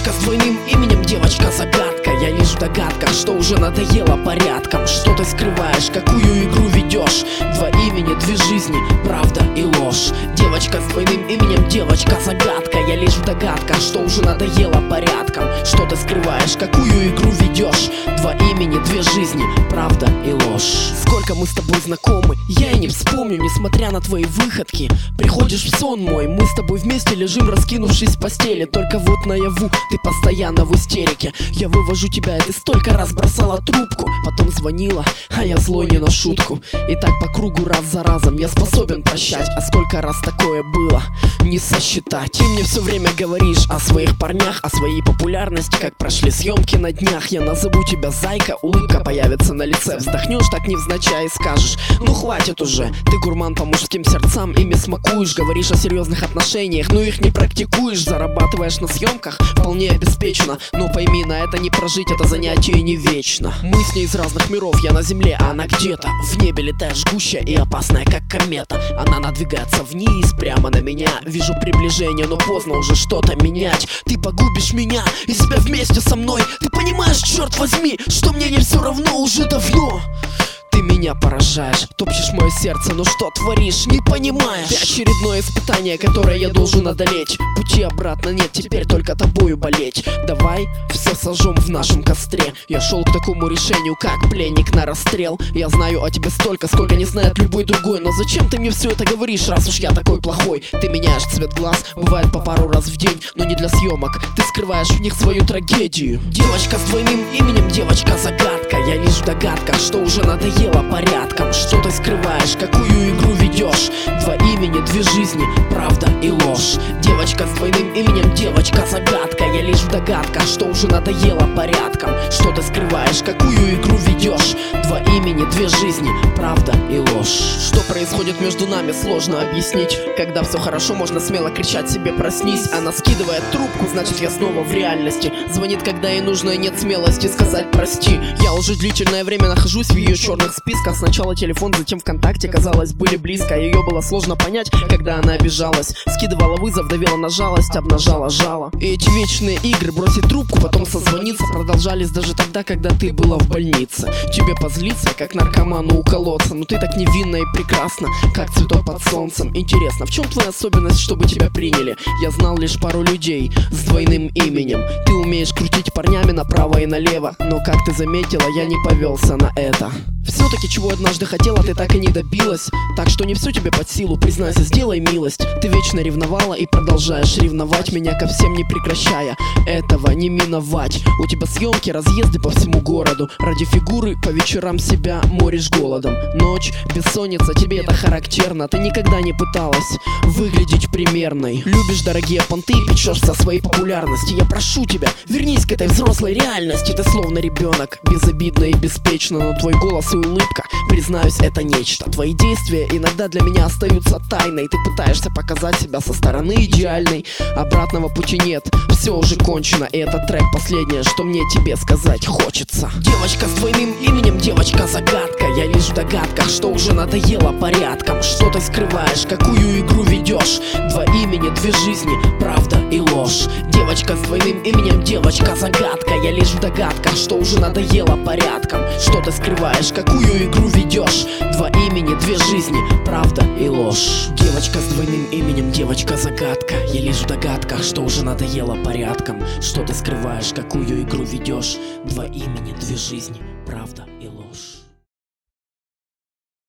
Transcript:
Девочка с двойным именем, девочка-загадка. Я лишь в догадках, что уже надоело порядком. Что ты скрываешь, какую игру ведешь? Два имени, две жизни, правда и ложь. Девочка с двойным именем, девочка-загадка. Я лишь в догадках, что уже надоело порядком. Что ты скрываешь, какую игру ведешь? Два имени, две жизни, правда и ложь. Сколько мы с тобой знакомы, я и не вспомню, несмотря на твои выходки. Приходишь в сон мой, мы с тобой вместе лежим, раскинувшись в постели. Только вот наяву ты постоянно в истерике. Я вывожу тебя, и ты столько раз бросала трубку. Потом звонила, а я злой не на шутку. И так по кругу раз за разом я способен прощать. А сколько раз такое было, не сосчитать. Ты мне все время говоришь о своих парнях, о своей популярности, как прошли съемки на днях. Я назову тебя зайка, улыбка появится на лице. Вздохнешь так невзначай и скажешь: ну хватит уже, ты гурман по мужским сердцам, ими смакуешь. Говоришь о серьезных отношениях, но их не практикуешь. Зарабатываешь на съемках вполне обеспеченно, но пойми, на это не прожить, это занятие не вечно. Мы с ней из разных миров, я на земле, а она где-то в небе, летая жгущая и опасная, как комета. Она надвигается вниз, прямо на меня. Вижу приближение, но поздно уже что-то менять. Ты погубишь меня и себя вместе со мной. Ты понимаешь, черт возьми, что мне не все равно уже давно. Ты меня поражаешь, топчешь мое сердце, но что творишь, не понимаешь. Ты очередное испытание, которое я должен одолеть. Пути обратно нет, теперь только тобою болеть. Давай все сожжем в нашем костре. Я шел к такому решению, как пленник на расстрел. Я знаю о тебе столько, сколько не знает любой другой. Но зачем ты мне все это говоришь, раз уж я такой плохой? Ты меняешь цвет глаз, бывает по пару раз в день, но не для съемок. Ты скрываешь в них свою трагедию. Девочка с двойным именем, девочка-загадка. Я лишь в догадках, что уже надоело порядком. Что ты скрываешь, какую игру ведешь? Два имени, две жизни, правда и ложь. Девочка с двойным именем, девочка-загадка. Я лишь в догадках, что уже надоело порядком. Что ты скрываешь, какую игру ведешь? Два имени, две жизни, правда и ложь. Что происходит между нами, сложно объяснить. Когда все хорошо, можно смело кричать себе: проснись. Она скидывает трубку, значит я снова в реальности. Звонит, когда ей нужно, и нет смелости сказать прости. Я уже длительное время нахожусь в ее черных списках. Сначала телефон, затем ВКонтакте, казалось, были близко. Ее было сложно понять, когда она обижалась. Скидывала вызов, давила на жалость, обнажала жало. И эти вечные игры, бросить трубку, потом созвониться, продолжались даже тогда, когда ты была в больнице. Тебе позлиться, как наркоману уколоться, но ты так невинна и прекрасна, как цветок под солнцем. Интересно, в чем твоя особенность, чтобы тебя приняли? Я знал лишь пару людей с двойным именем. Ты умеешь крутить парнями направо и налево, но, как ты заметила, я не повелся на это. Все-таки чего однажды хотела, ты так и не добилась. Так что не все тебе под силу, признайся, сделай милость. Ты вечно ревновала и продолжаешь ревновать меня, ко всем не прекращая. Этого не миновать. У тебя съемки, разъезды по всему городу. Ради фигуры по вечерам себя моришь голодом. Ночь, бессонница, тебе это характерно. Ты никогда не пыталась выглядеть примерной. Любишь дорогие понты и печешься о своей популярности. Я прошу тебя, вернись к этой взрослой реальности. Ты словно ребенок, безобидно и беспечно, но твой голос и улыбка, признаюсь, это нечто. Твои действия иногда для меня остаются тайной. Ты пытаешься показать себя со стороны идеальной. Обратного пути нет, все уже кончено. И этот трек последнее, что мне тебе сказать хочется. Девочка с двойным именем, девочка-загадка. Я лишь в догадках, что уже надоело порядком. Что ты скрываешь, какую игру ведешь? Два имени, две жизни, правда и ложь. Девочка с двойным именем, девочка-загадка. Я лишь в догадках, что уже надоело порядком. Что ты скрываешь, какую игру ведешь? Два имени, две жизни, правда и ложь. Девочка с двойным именем, девочка-загадка. Я лишь в догадках, что уже надоело порядком. Что ты скрываешь, какую игру ведешь? Два имени, две жизни, правда и ложь.